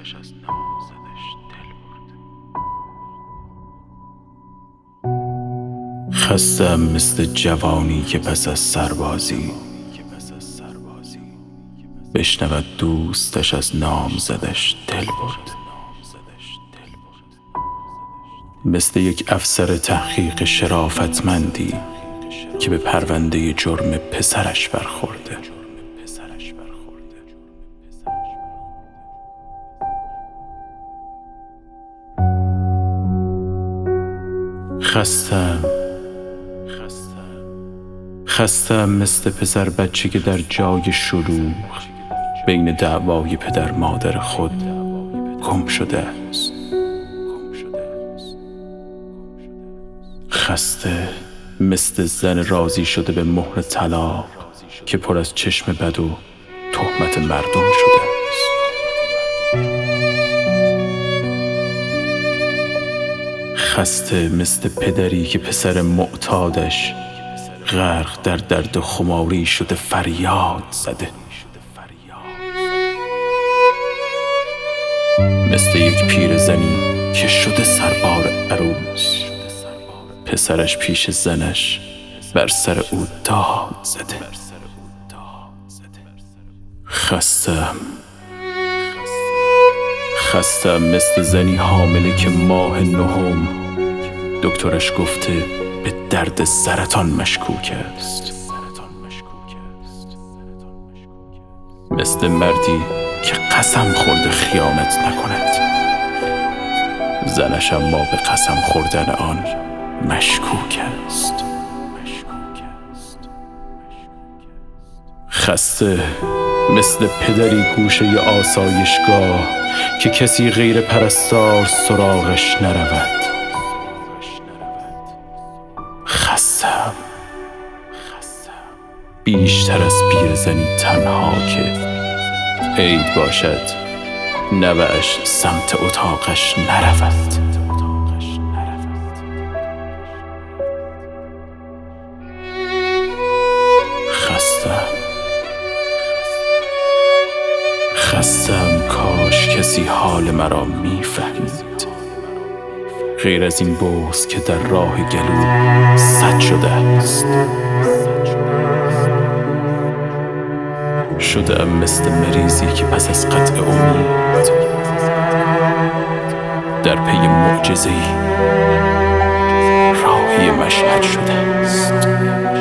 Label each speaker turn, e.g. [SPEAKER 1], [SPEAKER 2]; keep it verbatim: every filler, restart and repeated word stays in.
[SPEAKER 1] دوستش از نامزدش دل برد. خستم مثل جوانی که پس از سربازی بشنود دوستش از نامزدش دل برد. مثل یک افسر تحقیق شرافتمندی که به پرونده جرم پسرش برخورده. خستم خستم مثل پسر بچه که در جای شلوغ بین دعوای پدر مادر خود گم شده است. خسته مثل زن راضی شده به مهر طلاق که پر از چشم بد و تهمت مردم شده است. خسته مثل پدری که پسر معتادش غرق در درد و خماری شده فریاد زده. مثل یک پیرزنی که شده سربار عروس، پسرش پیش زنش بر سر او داد زده. خستم خستم مثل زنی حامله که ماه نهم دکترش گفته به درد سرطان مشکوک است. مثل مردی که قسم خورده خیانت نکند، زنش اما به قسم خوردن آن مشکوک است. خسته مثل پدری گوشه آسایشگاه که کسی غیر پرستار سراغش نرود. خستم بیشتر از پیرزنی تنها که عید باشد نوه‌اش سمت اتاقش نرود. خستم خستم کاش کسی حال مرا میفهمید، غیر از این بغض که در راه گلو سد شده است. شده‌ام مثل مریضی که پس از قطع امید در پی معجزه‌ای راهی مشهد شده است.